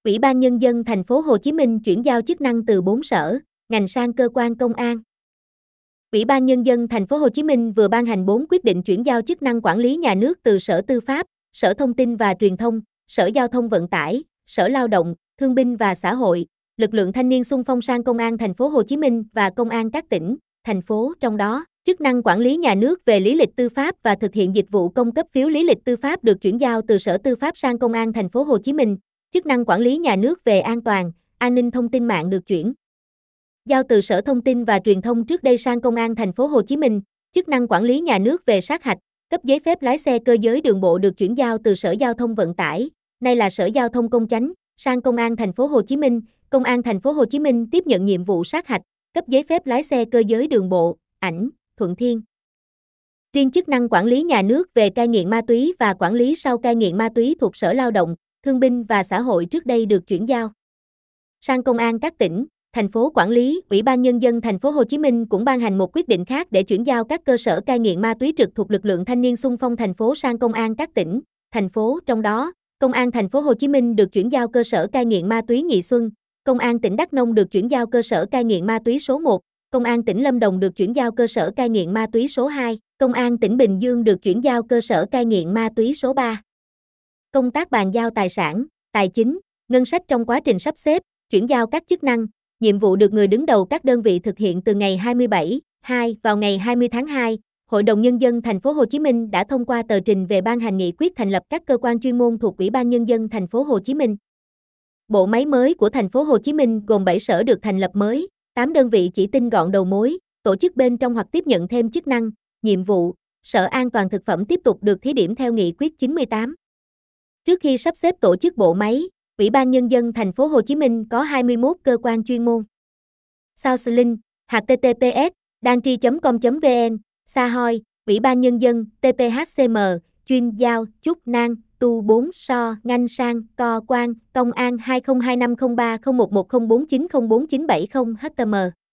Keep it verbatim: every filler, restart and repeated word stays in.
Ủy ban Nhân dân thành phố Hồ Chí Minh chuyển giao chức năng từ bốn sở, ngành sang cơ quan công an. Ủy ban Nhân dân thành phố Hồ Chí Minh vừa ban hành bốn quyết định chuyển giao chức năng quản lý nhà nước từ Sở Tư pháp, Sở Thông tin và Truyền thông, Sở Giao thông Vận tải, Sở Lao động, Thương binh và Xã hội, Lực lượng Thanh niên xung phong sang Công an thành phố Hồ Chí Minh và Công an các tỉnh, thành phố, trong đó, chức năng quản lý nhà nước về lý lịch tư pháp và thực hiện dịch vụ công cấp phiếu lý lịch tư pháp được chuyển giao từ Sở Tư pháp sang Công an thành phố Hồ Chí Minh. Chức năng quản lý nhà nước về an toàn, an ninh thông tin mạng được chuyển giao từ Sở Thông tin và Truyền thông trước đây sang Công an thành phố Hồ Chí Minh. Chức năng quản lý nhà nước về sát hạch, cấp giấy phép lái xe cơ giới đường bộ được chuyển giao từ Sở Giao thông Vận tải, nay là Sở Giao thông Công chánh, sang Công an thành phố Hồ Chí Minh. Công an thành phố Hồ Chí Minh tiếp nhận nhiệm vụ sát hạch, cấp giấy phép lái xe cơ giới đường bộ, ảnh, Thuận Thiên. Riêng chức năng quản lý nhà nước về cai nghiện ma túy và quản lý sau cai nghiện ma túy thuộc Sở Lao động, Thương binh và Xã hội trước đây được chuyển giao sang Công an các tỉnh, thành phố quản lý. Ủy ban Nhân dân thành phố Hồ Chí Minh cũng ban hành một quyết định khác để chuyển giao các cơ sở cai nghiện ma túy trực thuộc lực lượng thanh niên xung phong thành phố sang Công an các tỉnh, thành phố, trong đó, Công an thành phố Hồ Chí Minh được chuyển giao cơ sở cai nghiện ma túy Nhị Xuân, Công an tỉnh Đắk Nông được chuyển giao cơ sở cai nghiện ma túy số một, Công an tỉnh Lâm Đồng được chuyển giao cơ sở cai nghiện ma túy số hai, Công an tỉnh Bình Dương được chuyển giao cơ sở cai nghiện ma túy số ba. Công tác bàn giao tài sản, tài chính, ngân sách trong quá trình sắp xếp, chuyển giao các chức năng, nhiệm vụ được người đứng đầu các đơn vị thực hiện từ ngày hai mươi bảy, hai vào ngày hai mươi tháng hai, Hội đồng Nhân dân thành phố Hồ Chí Minh đã thông qua tờ trình về ban hành nghị quyết thành lập các cơ quan chuyên môn thuộc Ủy ban Nhân dân thành phố Hồ Chí Minh. Bộ máy mới của thành phố Hồ Chí Minh gồm bảy sở được thành lập mới, tám đơn vị chỉ tinh gọn đầu mối, tổ chức bên trong hoặc tiếp nhận thêm chức năng, nhiệm vụ. Sở An toàn thực phẩm tiếp tục được thí điểm theo nghị quyết chín mươi tám. Trước khi sắp xếp tổ chức bộ máy, Ủy ban Nhân dân thành phố Hồ Chí Minh có hai mươi mốt cơ quan chuyên môn. South-Link, h t t p s danri chấm com chấm v n, Sa Hoi, Ủy ban Nhân dân, T P H C M, chuyên giao, Trúc Nang, Tu bốn So, Nganh Sang, Co Quan, Công an hai không hai năm không ba không một một không bốn chín không bốn chín bảy không H T M.